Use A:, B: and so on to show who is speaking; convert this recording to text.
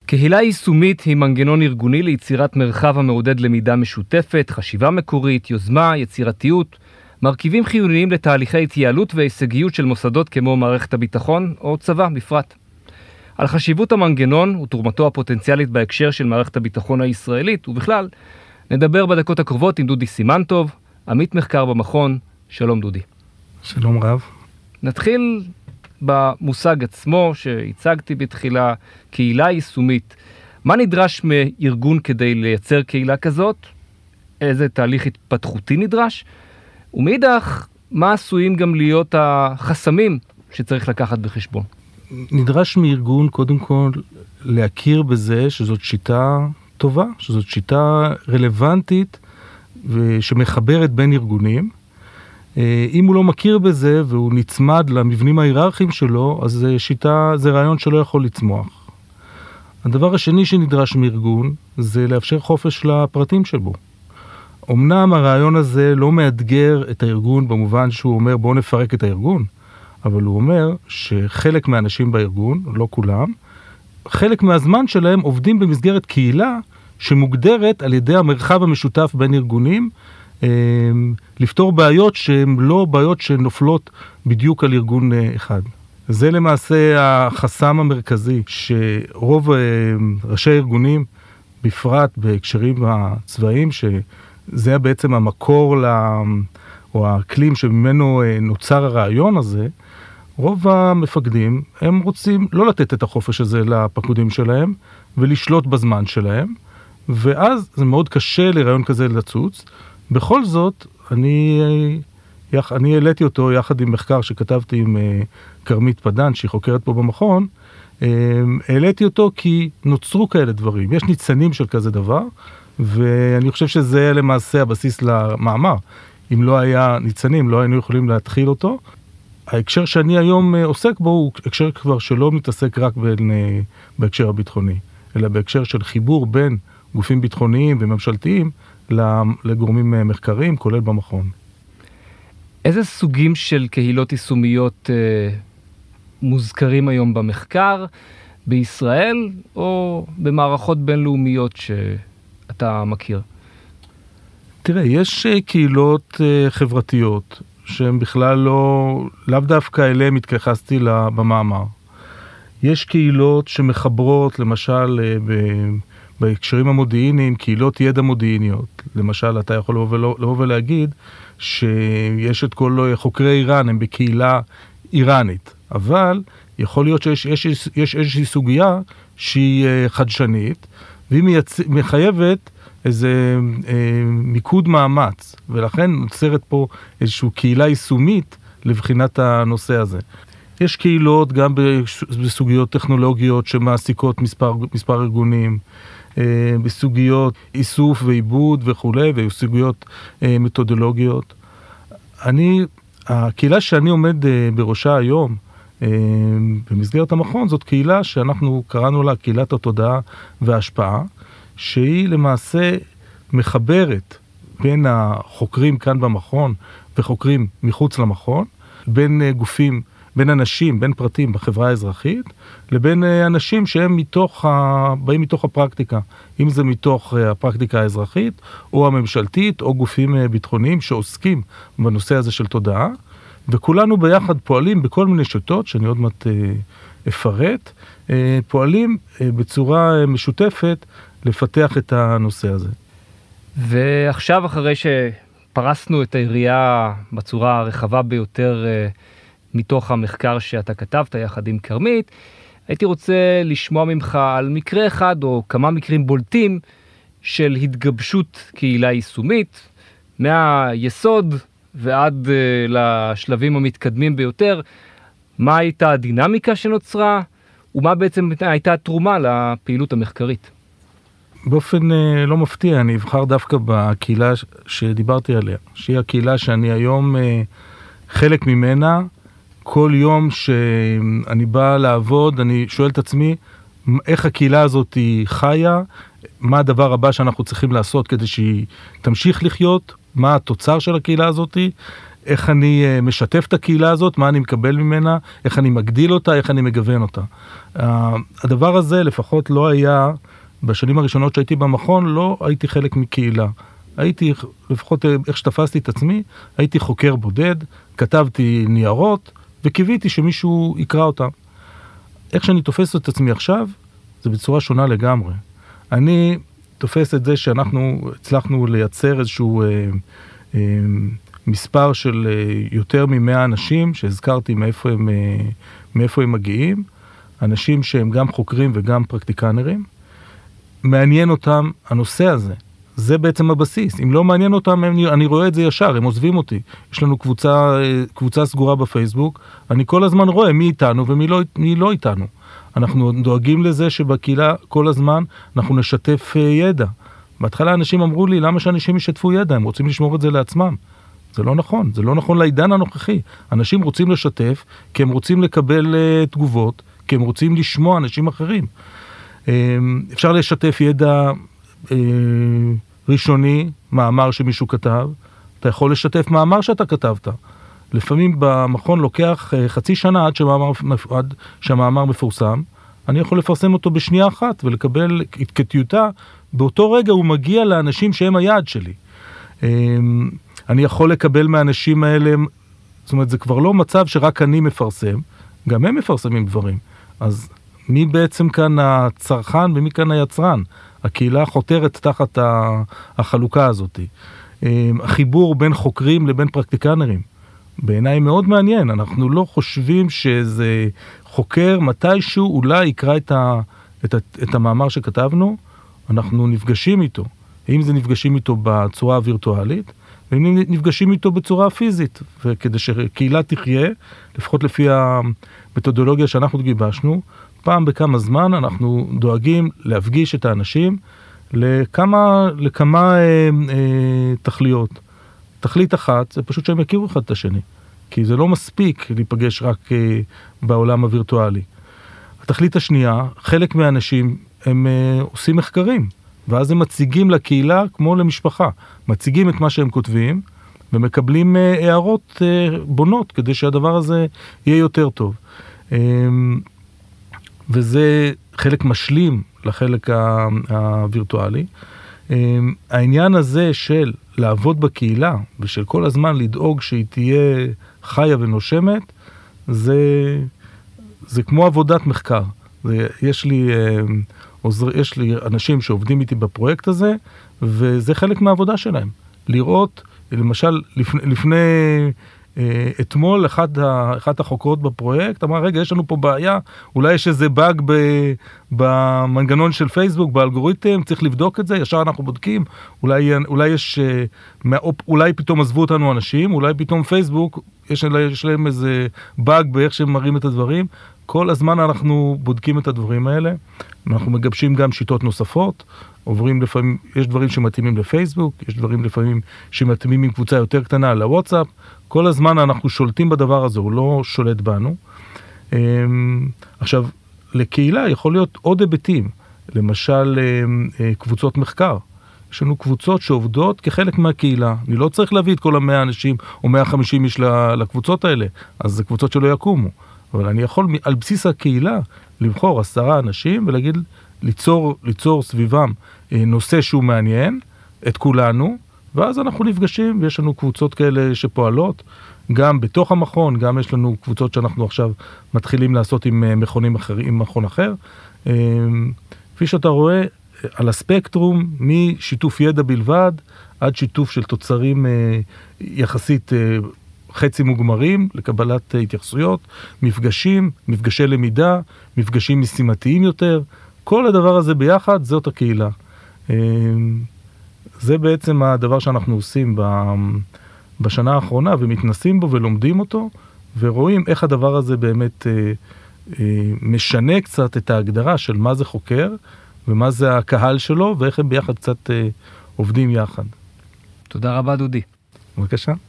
A: קהילה יישומית היא מנגנון ארגוני ליצירת מרחב המעודד למידה משותפת, חשיבה מקורית, יוזמה, יצירתיות, מרכיבים חיוניים לתהליכי התייעלות והישגיות של מוסדות כמו מערכת הביטחון או צבא בפרט. על חשיבות המנגנון ותרומתו הפוטנציאלית בהקשר של מערכת הביטחון הישראלית ובכלל, נדבר בדקות הקרובות עם דודי סימנטוב, עמית מחקר במכון. שלום דודי.
B: שלום רב.
A: נתחיל במושג עצמו שהצגתי בתחילה, קהילה יישומית. מה נדרש מארגון כדי לייצר קהילה כזאת? איזה תהליך התפתחותי נדרש? ומאידך, מה עשויים גם להיות החסמים שצריך לקחת בחשבון?
B: נדרש מארגון קודם כל להכיר בזה שזאת שיטה טובה, שזאת שיטה רלוונטית ושמחברת בין ארגונים. אם הוא לא מכיר בזה והוא נצמד למבנים ההיררכיים שלו, אז זה רעיון שלא יכול לצמוח. הדבר השני שנדרש מארגון זה לאפשר חופש לפרטים שבו. אמנם הרעיון הזה לא מאתגר את הארגון במובן שהוא אומר בואו נפרק את הארגון, אבל הוא אומר שחלק מהאנשים בארגון, לא כולם, חלק מהזמן שלהם עובדים במסגרת קהילה שמוגדרת על ידי המרחב המשותף בין ארגונים, לפתור בעיות שהן לא בעיות שנופלות בדיוק על ארגון אחד. זה למעשה החסם המרכזי שרוב ראשי הארגונים, בפרט בהקשרים הצבאיים, שזה בעצם המקור או האקלים שממנו נוצר הרעיון הזה, רוב המפקדים הם רוצים לא לתת את החופש הזה לפקודים שלהם ולשלוט בזמן שלהם, ואז זה מאוד קשה לרעיון כזה לצוץ. בכל זאת, אני העליתי אותו יחד עם מחקר שכתבתי עם קרמית פדן, שהיא חוקרת פה במכון, העליתי אותו כי נוצרו כאלה דברים. יש ניצנים של כזה דבר, ואני חושב שזה למעשה הבסיס למאמר. אם לא היה ניצנים, לא היינו יכולים להתחיל אותו. ההקשר שאני היום עוסק בו הוא הקשר כבר שלא מתעסק רק בהקשר הביטחוני, אלא בהקשר של חיבור בין גופים ביטחוניים וממשלתיים לגורמים מחקריים, כולל במכון.
A: איזה סוגים של קהילות יישומיות מוזכרים היום במחקר, בישראל או במערכות בינלאומיות שאתה מכיר?
B: תראה, יש קהילות חברתיות שהן בכלל לאו דווקא אליהן התייחסתי במאמר. יש קהילות שמחברות, למשל, בהקשרים המודיעיניים, קהילות ידע מודיעיניות. למשל, אתה יכול לבוא ולהגיד שיש את כל חוקרי איראן, הם בקהילה איראנית. אבל יכול להיות שיש איזושהי סוגיה שהיא חדשנית, והיא מחייבת איזה מיקוד מאמץ, ולכן נוצרת פה איזושהי קהילה יישומית לבחינת הנושא הזה. יש קהילות גם בסוגיות טכנולוגיות שמעסיקות מספר ארגונים, בסוגיות איסוף ועיבוד וכו', ובסוגיות מתודולוגיות. הקהילה שאני עומד בראשה היום, במסגרת המכון, זאת קהילה שאנחנו קראנו לה קהילת התודעה וההשפעה, שהיא למעשה מחברת בין החוקרים כאן במכון וחוקרים מחוץ למכון, בין גופים, בין אנשים, בין פרטים בחברה האזרחית, לבין אנשים שהם באים מתוך הפרקטיקה, אם זה מתוך הפרקטיקה האזרחית או הממשלתית או גופים ביטחוניים שעוסקים בנושא הזה של תודעה, וכולנו ביחד פועלים בכל מיני שיטות שאני עוד מעט אפרט, פועלים בצורה משותפת לפתח את הנושא הזה.
A: ועכשיו אחרי שפרסנו את היריעה בצורה הרחבה ביותר מתוך המחקר שאתה כתבת יחד עם קרמית, הייתי רוצה לשמוע ממך על מקרה אחד או כמה מקרים בולטים של התגבשות קהילה יישומית, מהיסוד ועד לשלבים המתקדמים ביותר. מה הייתה הדינמיקה שנוצרה ומה בעצם הייתה התרומה לפעילות המחקרית?
B: באופן לא מפתיע, אני אבחר דווקא בקהילה שדיברתי עליה, שהיא הקהילה שאני היום חלק ממנה. כל יום שאני בא לעבוד, אני שואל את עצמי, איך הקהילה הזאת היא חיה, מה הדבר הבא שאנחנו צריכים לעשות כדי שהיא תמשיך לחיות, מה התוצר של הקהילה הזאת, איך אני משתף את הקהילה הזאת, מה אני מקבל ממנה, איך אני מגדיל אותה, איך אני מגוון אותה. הדבר הזה לפחות לא היה, בשנים הראשונות שהייתי במכון, לא הייתי חלק מקהילה. הייתי, לפחות איך שתפסתי את עצמי, הייתי חוקר בודד, כתבתי ניירות, וקיוויתי שמישהו יקרא אותם. איך שאני תופס את עצמי עכשיו, זה בצורה שונה לגמרי. אני תופס את זה שאנחנו הצלחנו לייצר איזשהו מספר של יותר מ100 אנשים, שהזכרתי מאיפה הם מגיעים, אנשים שהם גם חוקרים וגם פרקטיקנרים. מעניין אותם הנושא הזה. זה בעצם הבסיס. אם לא מעניין אותם, אני רואה את זה ישר, הם עוזבים אותי. יש לנו קבוצה סגורה בפייסבוק, אני כל הזמן רואה מי איתנו ומי לא איתנו. אנחנו דואגים לזה שבקהילה כל הזמן אנחנו נשתף ידע. בהתחלה אנשים אמרו לי, למה שאנשים ישתפו ידע? הם רוצים לשמור את זה לעצמם. זה לא נכון, זה לא נכון לעידן הנוכחי. אנשים רוצים לשתף, כי הם רוצים לקבל תגובות, כי הם רוצים לשמוע אנשים אחרים. אפשר לשתף ידע ראשוני, מאמר שמישהו כתב, אתה יכול לשתף מאמר שאתה כתבת. לפעמים במכון לוקח חצי שנה עד שהמאמר מפורסם, אני יכול לפרסם אותו בשנייה אחת ולקבל כטיוטה, באותו רגע הוא מגיע לאנשים שהם היעד שלי. אני יכול לקבל מהאנשים האלה, זאת אומרת זה כבר לא מצב שרק אני מפרסם, גם הם מפרסמים דברים. אז מי בעצם כאן הצרכן ומי כאן היצרן? הקהילה חותרת תחת החלוקה הזאת. החיבור בין חוקרים לבין פרקטיקנרים. בעיניי מאוד מעניין, אנחנו לא חושבים שאיזה חוקר מתישהו אולי יקרא את המאמר שכתבנו, אנחנו נפגשים איתו. אם זה נפגשים איתו בצורה הווירטואלית, ואם נפגשים איתו בצורה פיזית, וכדי שקהילה תחיה, לפחות לפי המתודולוגיה שאנחנו גיבשנו, פעם בכמה זמן אנחנו דואגים להפגיש את האנשים לכמה תכליות. תכלית אחת זה פשוט שהם יכירו אחד את השני, כי זה לא מספיק להיפגש רק בעולם הווירטואלי. התכלית השנייה, חלק מהאנשים הם עושים מחקרים, ואז הם מציגים לקהילה כמו למשפחה, מציגים את מה שהם כותבים, ומקבלים הערות בונות, כדי שהדבר הזה יהיה יותר טוב. וזה חלק משלים לחלק הווירטואלי. העניין הזה של לעבוד בקהילה, ושל כל הזמן לדאוג שהיא תהיה חיה ונושמת, זה כמו עבודת מחקר. יש לי אנשים שעובדים איתי בפרויקט הזה, וזה חלק מהעבודה שלהם. לראות, למשל, לפני אתמול, אחת החוקרות בפרויקט, אמרה, רגע, יש לנו פה בעיה, אולי יש איזה באג במנגנון של פייסבוק, באלגוריתם, צריך לבדוק את זה, ישר אנחנו בודקים, אולי פתאום עזבו אותנו אנשים, אולי פתאום פייסבוק, יש להם איזה באג באיך שהם מראים את הדברים, כל הזמן אנחנו בודקים את הדברים האלה, אנחנו מגבשים גם שיטות נוספות, עוברים לפעמים, יש דברים שמתאימים לפייסבוק, יש דברים לפעמים שמתאימים עם קבוצה יותר קטנה לוואטסאפ, כל הזמן אנחנו שולטים בדבר הזה, הוא לא שולט בנו. עכשיו, לקהילה יכול להיות עוד היבטים, למשל קבוצות מחקר. יש לנו קבוצות שעובדות כחלק מהקהילה. אני לא צריך להביא את כל 100 אנשים או 150 איש לקבוצות האלה, אז זה קבוצות שלא יקומו. אבל אני יכול על בסיס הקהילה לבחור 10 אנשים ולהגיד, ליצור סביבם נושא שהוא מעניין, את כולנו, ואז אנחנו נפגשים, ויש לנו קבוצות כאלה שפועלות, גם בתוך המכון, גם יש לנו קבוצות שאנחנו עכשיו מתחילים לעשות עם מכונים אחרים, עם מכון אחר. כפי שאתה רואה, על הספקטרום, משיתוף ידע בלבד, עד שיתוף של תוצרים יחסית חצי מוגמרים, לקבלת התייחסויות, מפגשי למידה, מפגשים משימתיים יותר, כל הדבר הזה ביחד, זאת הקהילה. זה בעצם הדבר שאנחנו עושים בשנה האחרונה, ומתנסים בו ולומדים אותו, ורואים איך הדבר הזה באמת משנה קצת את ההגדרה של מה זה חוקר, ומה זה הקהל שלו, ואיך הם ביחד קצת עובדים יחד.
A: תודה רבה דודי.
B: בבקשה.